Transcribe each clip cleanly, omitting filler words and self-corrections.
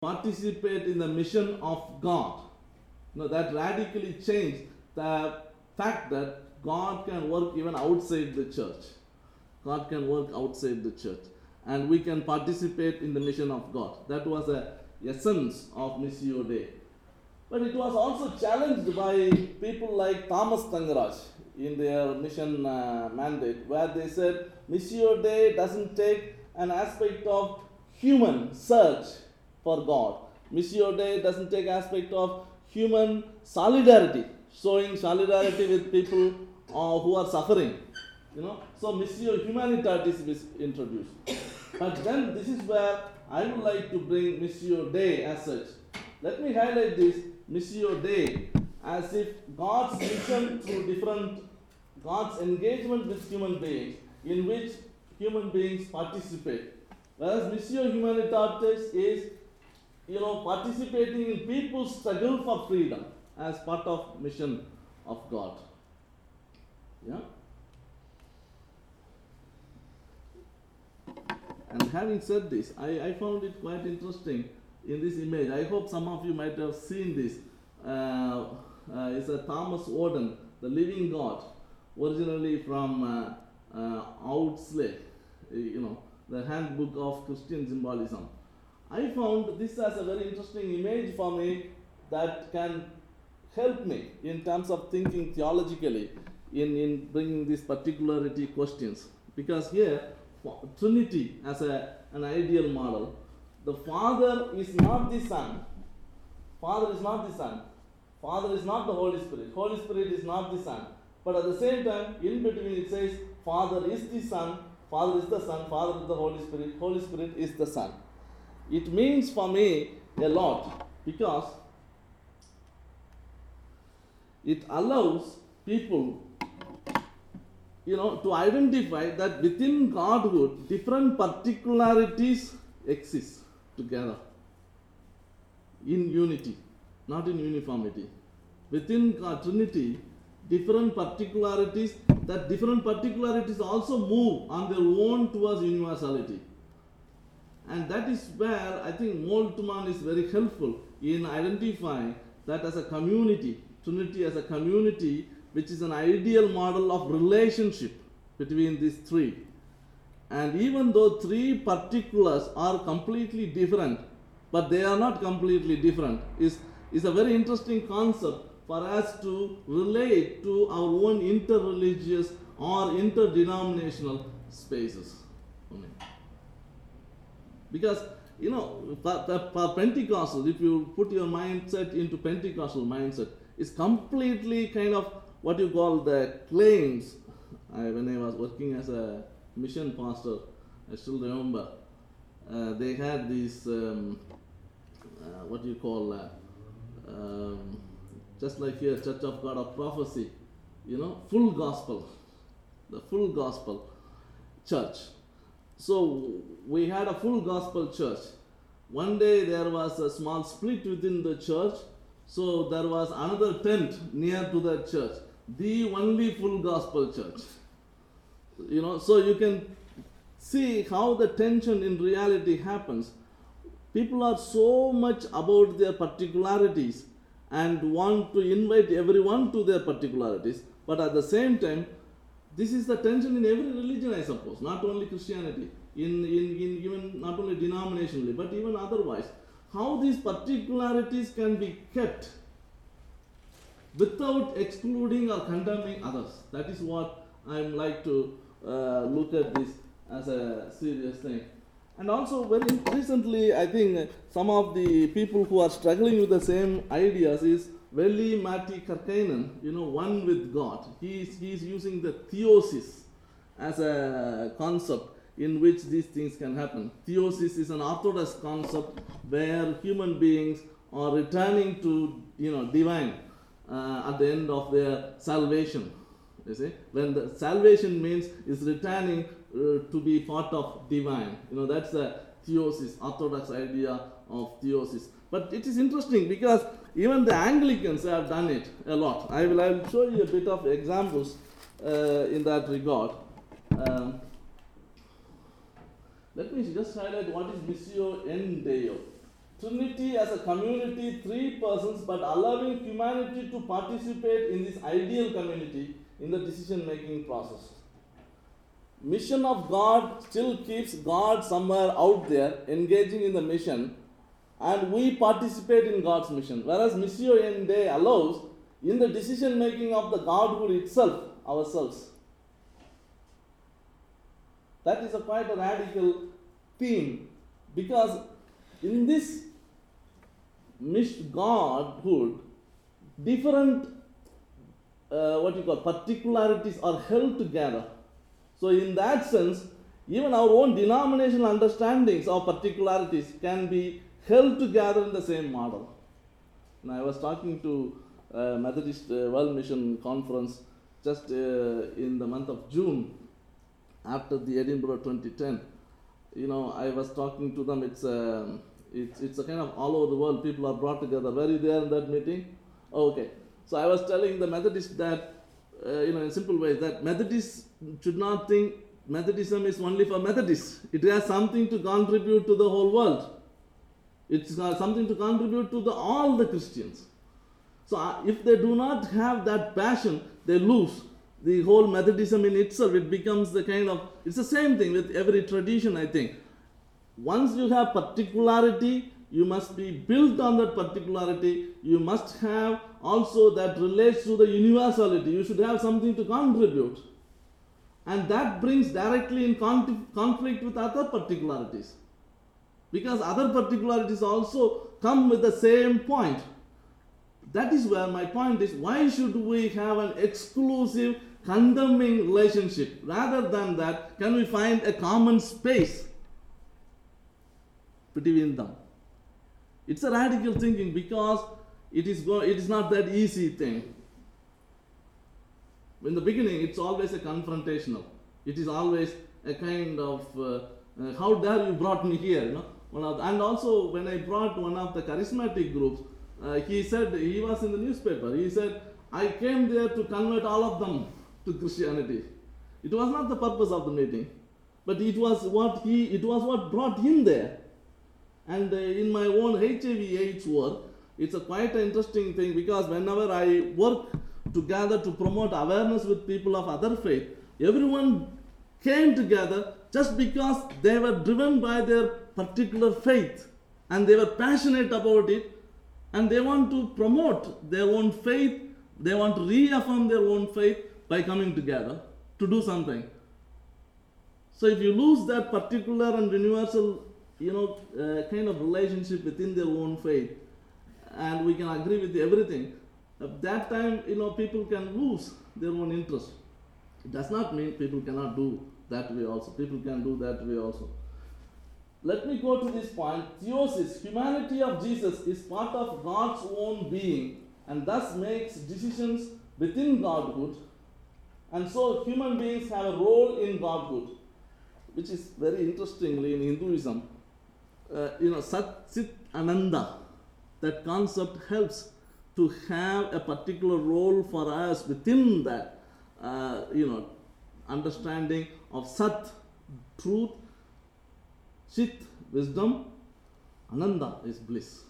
participate in the mission of God. That radically changed the fact that God can work even outside the church. God can work outside the church. And we can participate in the mission of God. That was the essence of Missio Dei. But it was also challenged by people like Thomas Tangaraj in their mission mandate, where they said Missio Dei doesn't take an aspect of human search for God. Missio Dei doesn't take aspect of human solidarity, showing solidarity with people who are suffering. So Missio Humanitatis is introduced. But then this is where I would like to bring Missio Dei as such. Let me highlight this Missio Dei as if God's mission through God's engagement with human beings, in which human beings participate. Whereas Missio Humanitatis is, participating in people's struggle for freedom as part of mission of God. Yeah. And having said this, I found it quite interesting in this image. I hope some of you might have seen this. It's a Thomas Warden, The Living God, originally from Outsley, the Handbook of Christian Symbolism. I found this as a very interesting image for me that can help me in terms of thinking theologically in bringing these particularity questions. Because here, Trinity as an ideal model, the Father is not the Son. Father is not the Son. Father is not the Holy Spirit. Holy Spirit is not the Son. But at the same time, in between it says, Father is the Son, Father is the Son, Father is the Holy Spirit is the Son. It means for me a lot because it allows people to identify that within Godhood, different particularities exist together in unity, not in uniformity. Within God, Trinity, different particularities also move on their own towards universality. And that is where I think Moltmann is very helpful in identifying that as a community, Trinity as a community, which is an ideal model of relationship between these three. And even though three particulars are completely different, but they are not completely different, is a very interesting concept for us to relate to our own interreligious or interdenominational spaces. Because, for Pentecostal, if you put your mindset into Pentecostal mindset, it's completely kind of what you call the claims. When I was working as a mission pastor, I still remember, they had this, just like here, Church of God of Prophecy, full gospel, the full gospel church. So we had a full gospel church. One day there was a small split within the church, so there was another tent near to the church, the only full gospel church. So you can see how the tension in reality happens. People are so much about their particularities and want to invite everyone to their particularities, but at the same time, this is the tension in every religion, I suppose, not only Christianity, in even not only denominationally, but even otherwise. How these particularities can be kept without excluding or condemning others. That is what I like to look at this as a serious thing. And also very recently, I think some of the people who are struggling with the same ideas is Veli-Matti Karkkainen, one with God. He is using the theosis as a concept in which these things can happen. Theosis is an orthodox concept where human beings are returning to divine at the end of their salvation. You see, when the salvation means is returning to be part of divine. That's the theosis, orthodox idea of theosis. But it is interesting because even the Anglicans have done it a lot. I will show you a bit of examples in that regard. Let me just highlight what is Missio in Deo. Trinity as a community, three persons, but allowing humanity to participate in this ideal community in the decision-making process. Mission of God still keeps God somewhere out there, engaging in the mission, and we participate in God's mission. Whereas Missio Dei allows in the decision-making of the Godhood itself, ourselves. That is quite a radical theme, because in this Godhood, different particularities are held together. So in that sense, even our own denominational understandings of particularities can be held together in the same model. And I was talking to Methodist World Mission Conference just in the month of June, after the Edinburgh 2010. I was talking to them. It's a kind of all over the world. People are brought together. Were you there in that meeting? Oh, okay. So I was telling the Methodists that, in simple ways, that Methodists should not think Methodism is only for Methodists. It has something to contribute to the whole world. It's something to contribute to all the Christians. So if they do not have that passion, they lose the whole Methodism in itself. It becomes it's the same thing with every tradition, I think. Once you have particularity, you must be built on that particularity. You must have also that relates to the universality. You should have something to contribute. And that brings directly in conflict with other particularities. Because other particularities also come with the same point. That is where my point is, why should we have an exclusive condemning relationship? Rather than that, can we find a common space between them? It's a radical thinking, because it is not that easy thing. In the beginning, it's always a confrontational. It is always a kind of, how dare you brought me here, and also when I brought one of the charismatic groups, he said, he was in the newspaper, he said, I came there to convert all of them to Christianity. It was not the purpose of the meeting, but it was what brought him there. And in my own HIV/AIDS work, it's a quite interesting thing, because whenever I work together to promote awareness with people of other faith, everyone came together just because they were driven by their particular faith, and they were passionate about it, and they want to promote their own faith, they want to reaffirm their own faith by coming together to do something. So if you lose that particular and universal kind of relationship within their own faith, and we can agree with everything, at that time, people can lose their own interest. It does not mean people cannot do that way also. People can do that way also. Let me go to this point. Theosis, humanity of Jesus, is part of God's own being, and thus makes decisions within Godhood. And so human beings have a role in Godhood, which is very interestingly in Hinduism. Sat Chit Ananda, that concept helps to have a particular role for us within that, understanding of Sat, truth, Chit, wisdom, Ananda is bliss.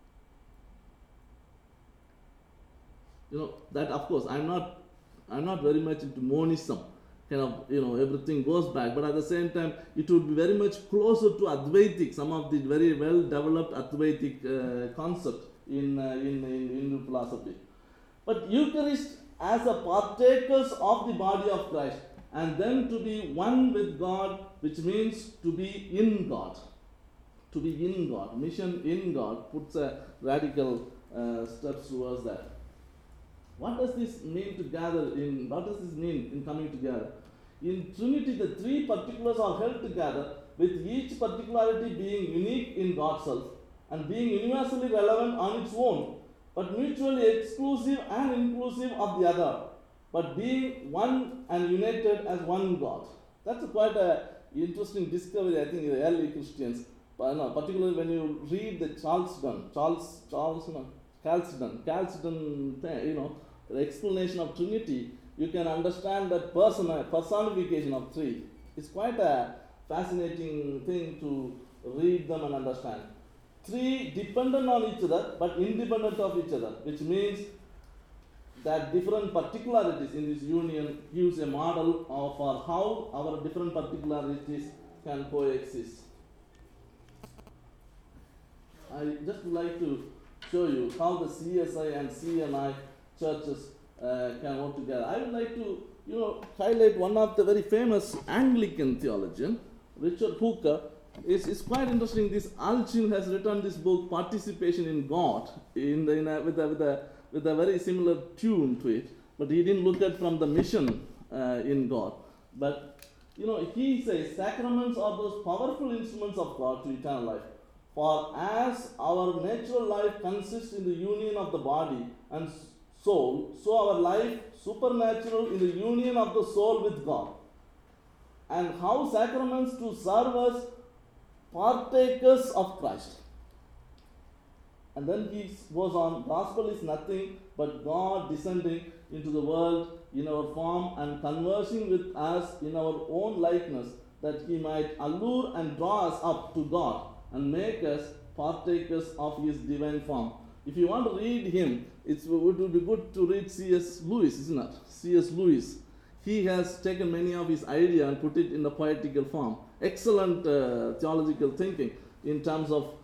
That of course I'm not very much into monism, everything goes back, but at the same time it would be very much closer to Advaitic, some of the very well developed Advaitic concept in Hindu philosophy. But Eucharist as a partakers of the body of Christ, and then to be one with God, which means to be in God. To be in God. Mission in God puts a radical steps towards that. What does this mean what does this mean in coming together? In Trinity, the three particulars are held together, with each particularity being unique in God's self and being universally relevant on its own, but mutually exclusive and inclusive of the other, but being one and united as one God. That's quite an interesting discovery, I think, in the early Christians. Particularly when you read the Chalcedon, the explanation of Trinity, you can understand that personification of three. It's quite a fascinating thing to read them and understand. three dependent on each other but independent of each other, which means that different particularities in this union gives a model for how our different particularities can coexist. I just would like to show you how the CSI and CNI churches can work together. I would like to highlight one of the very famous Anglican theologian, Richard Hooker. It's quite interesting. This Alchin has written this book, Participation in God, with a very similar tune to it. But he didn't look at from the mission in God. But he says sacraments are those powerful instruments of God to eternal life. For as our natural life consists in the union of the body and soul, so our life supernatural in the union of the soul with God. And how sacraments to serve us partakers of Christ. And then he goes on, gospel is nothing but God descending into the world in our form and conversing with us in our own likeness, that he might allure and draw us up to God and make us partakers of his divine form. If you want to read him, it would be good to read C.S. Lewis, isn't it? C.S. Lewis. He has taken many of his ideas and put it in a poetical form. Excellent theological thinking in terms of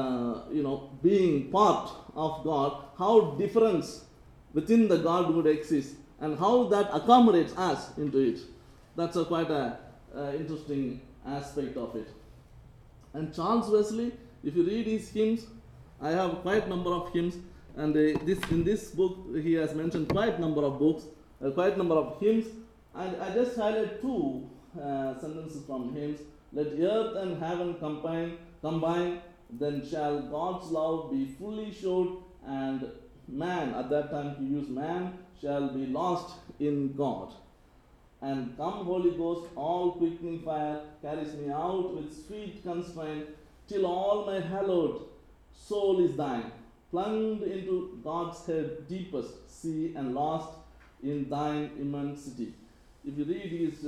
being part of God, how difference within the Godhood exists, and how that accommodates us into it. That's quite a interesting aspect of it. And Charles Wesley, if you read his hymns, I have quite a number of hymns, and in this book he has mentioned quite a number of books, quite a number of hymns, and I just highlight two sentences from hymns. Let earth and heaven combine, then shall God's love be fully showed, and man, at that time he used man, shall be lost in God. And come Holy Ghost, all quickening fire, carries me out with sweet constraint, till all my hallowed soul is thine, plunged into God's head deepest sea, and lost in thine immensity. If you read his,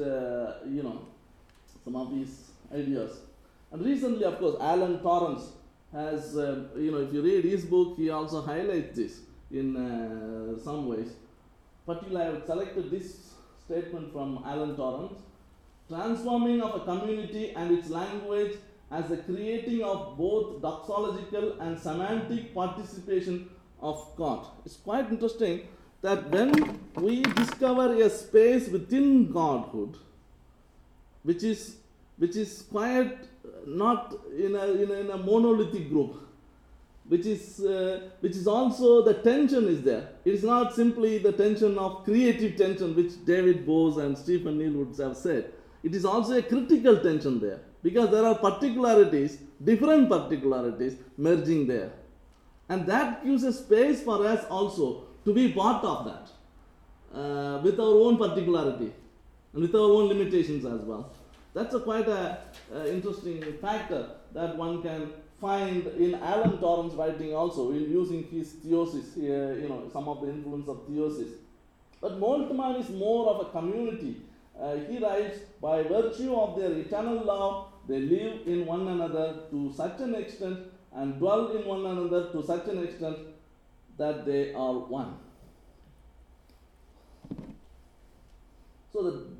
some of these ideas. And recently, of course, Alan Torrance has, if you read his book, he also highlights this in some ways. Particularly, I have selected this statement from Alan Torrance: transforming of a community and its language as the creating of both doxological and semantic participation of God. It's quite interesting that when we discover a space within Godhood, which is quite not in a monolithic group, which is also the tension is there. It is not simply the tension of creative tension, which David Bose and Stephen Neal would have said. It is also a critical tension there, because there are particularities, different particularities merging there. And that gives a space for us also to be part of that, with our own particularity and with our own limitations as well. That's quite a interesting factor that one can find in Alan Torrance writing also, in using his theosis, some of the influence of theosis. But Moltmann is more of a community. He writes, by virtue of their eternal love, they live in one another to such an extent and dwell in one another to such an extent that they are one. So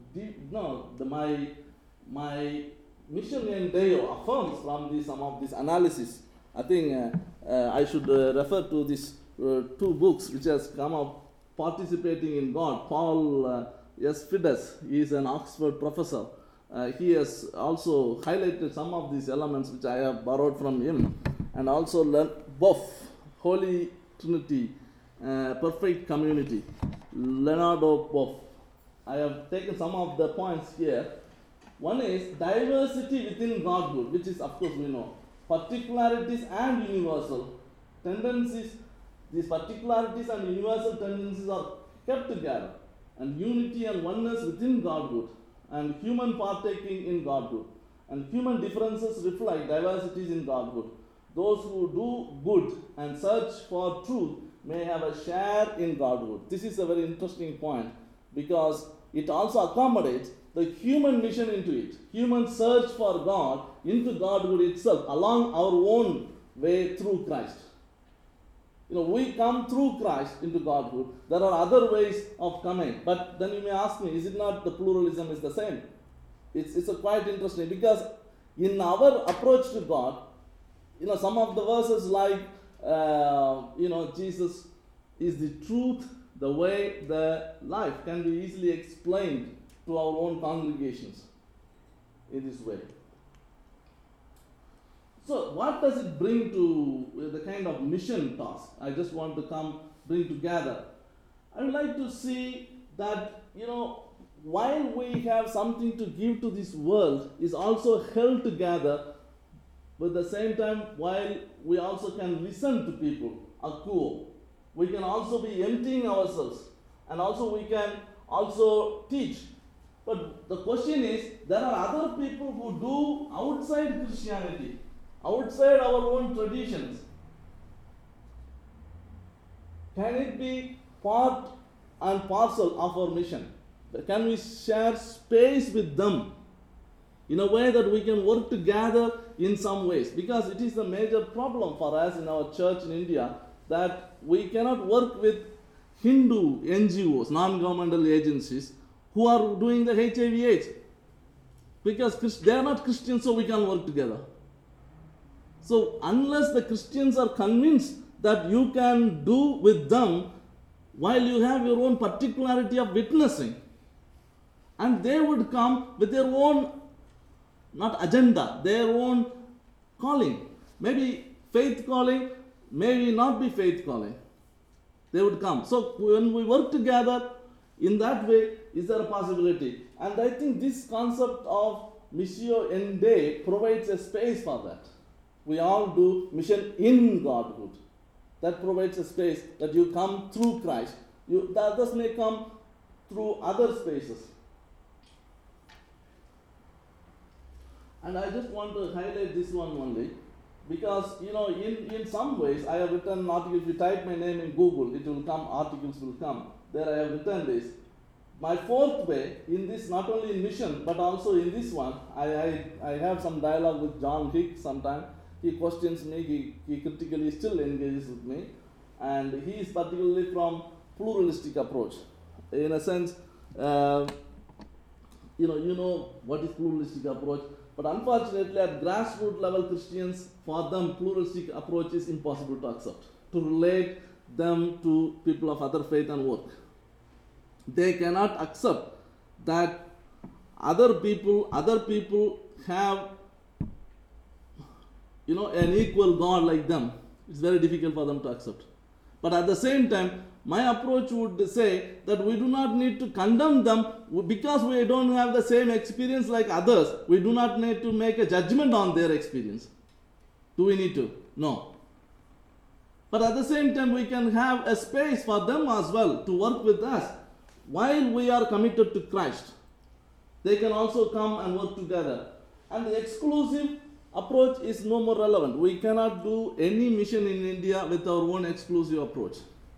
my mission in Deo affirms from some of this analysis. I think I should refer to these two books which has come up, Participating in God. Paul S. Fides, he is an Oxford professor. He has also highlighted some of these elements which I have borrowed from him, and also Boff, Holy Trinity, Perfect Community, Leonardo Boff. I have taken some of the points here. One is diversity within Godhood, which is, of course, we know, particularities and universal tendencies. These particularities and universal tendencies are kept together, and unity and oneness within Godhood, and human partaking in Godhood, and human differences reflect diversities in Godhood. Those who do good and search for truth may have a share in Godhood. This is a very interesting point, because it also accommodates the human mission into it, human search for God into Godhood itself, along our own way through Christ. We come through Christ into Godhood. There are other ways of coming. But then you may ask me, is it not the pluralism is the same? It's a quite interesting, because in our approach to God, some of the verses like, Jesus is the truth, the way, the life can be easily explained to our own congregations in this way. So what does it bring to the kind of mission task I just want to bring together? I would like to see that, while we have something to give to this world, is also held together, but at the same time, while we also can listen to people, akuo, we can also be emptying ourselves, and also we can also teach. But the question is, there are other people who do outside Christianity, outside our own traditions. Can it be part and parcel of our mission? Can we share space with them in a way that we can work together in some ways? Because it is a major problem for us in our church in India that we cannot work with Hindu NGOs, non-governmental agencies, who are doing the HIV/AIDS. Because they are not Christians, so we can work together. So unless the Christians are convinced that you can do with them while you have your own particularity of witnessing, and they would come with their own, not agenda, their own calling. Maybe faith calling, maybe not be faith calling. They would come. So when we work together in that way, is there a possibility? And I think this concept of Missio in Dei provides a space for that. We all do mission in Godhood. That provides a space that you come through Christ. The others may come through other spaces. And I just want to highlight this one only, because in some ways I have written an article. If you type my name in Google, it will come, articles will come. There I have written this. My fourth way in this, not only in mission, but also in this one, I have some dialogue with John Hicks sometime. He questions me, he critically still engages with me, and he is particularly from pluralistic approach. In a sense, you know what is pluralistic approach, but unfortunately at grassroots level Christians, for them pluralistic approach is impossible to accept, to relate them to people of other faith and work. They cannot accept that other people have an equal God like them. It's very difficult for them to accept. But at the same time, my approach would say that we do not need to condemn them because we don't have the same experience like others. We do not need to make a judgment on their experience. Do we need to? No. But at the same time, we can have a space for them as well to work with us while we are committed to Christ. They can also come and work together. And the exclusive approach is no more relevant. We cannot do any mission in India with our own exclusive approach.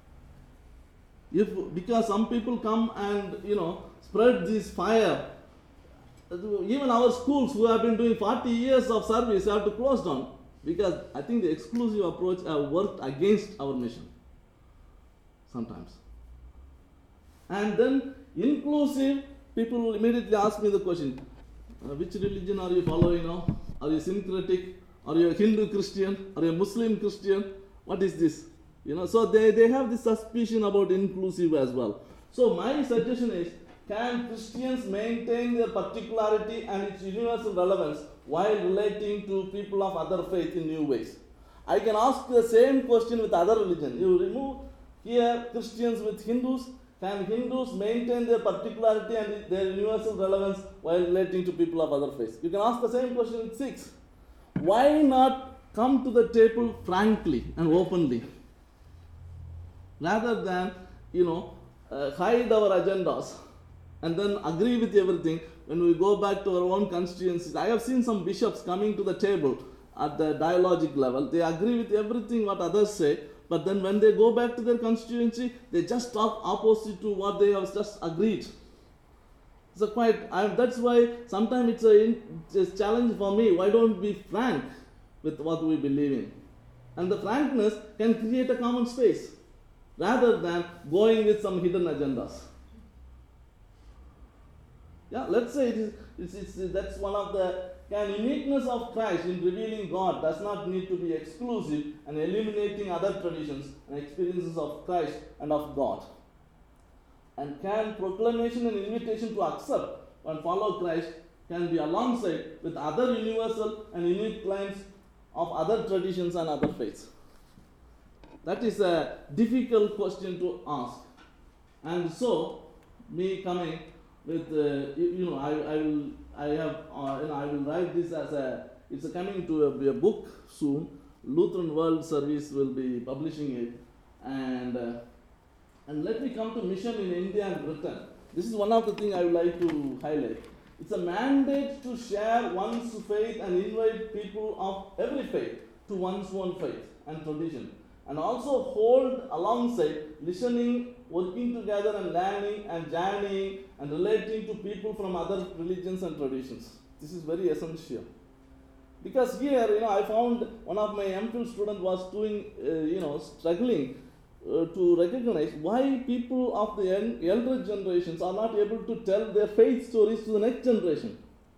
Because some people come and spread this fire. Even our schools who have been doing 40 years of service have to close down, because I think the exclusive approach have worked against our mission sometimes. And then inclusive, people will immediately ask me the question, which religion are you following now? Are you syncretic? Are you a Hindu Christian? Are you a Muslim Christian? What is this? So they have this suspicion about inclusive as well. So my suggestion is, can Christians maintain their particularity and its universal relevance while relating to people of other faith in new ways? I can ask the same question with other religion. You remove here Christians with Hindus. Can Hindus maintain their particularity and their universal relevance while relating to people of other faiths? You can ask the same question with Sikhs. Why not come to the table frankly and openly, rather than hide our agendas and then agree with everything when we go back to our own constituencies? I have seen some bishops coming to the table at the dialogic level. They agree with everything what others say, but then when they go back to their constituency, they just talk opposite to what they have just agreed. So that's why sometimes it's a challenge for me. Why don't we be frank with what we believe in? And the frankness can create a common space rather than going with some hidden agendas. Yeah, let's say that's one of the uniqueness of Christ in revealing God does not need to be exclusive and eliminating other traditions and experiences of Christ and of God. And can proclamation and invitation to accept and follow Christ can be alongside with other universal and unique claims of other traditions and other faiths? That is a difficult question to ask. And so, me coming with, I will write this as it's coming to be a book soon. Lutheran World Service will be publishing it. And let me come to mission in India and Britain. This is one of the things I would like to highlight. It's a mandate to share one's faith and invite people of every faith to one's own faith and tradition. And also hold alongside listening, working together and learning and journeying and relating to people from other religions and traditions. This is very essential. Because here, I found one of my MPhil students was doing, struggling to recognize why people of the elder generations are not able to tell their faith stories to the next generation.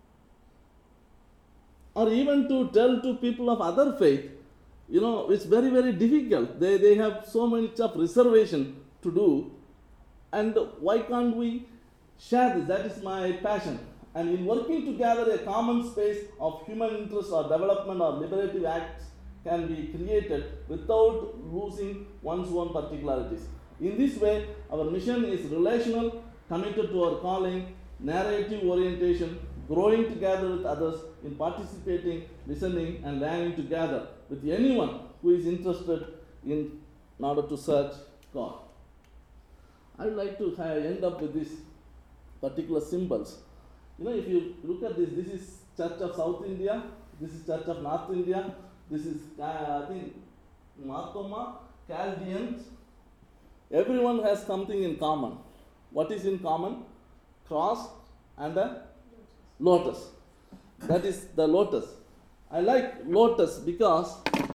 Or even to tell to people of other faith. It's very, very difficult. They have so much of reservation to do. And why can't we share this? That is my passion. And in working together, a common space of human interest or development or liberative acts can be created without losing one's own particularities. In this way, our mission is relational, committed to our calling, narrative orientation, growing together with others in participating, listening, and learning together with anyone who is interested in order to search God. I would like to end up with these particular symbols. If you look at this is Church of South India, this is Church of North India, this is, I think, Marthoma, Chaldeans. Everyone has something in common. What is in common? Cross and a lotus. That is the lotus. I like lotus because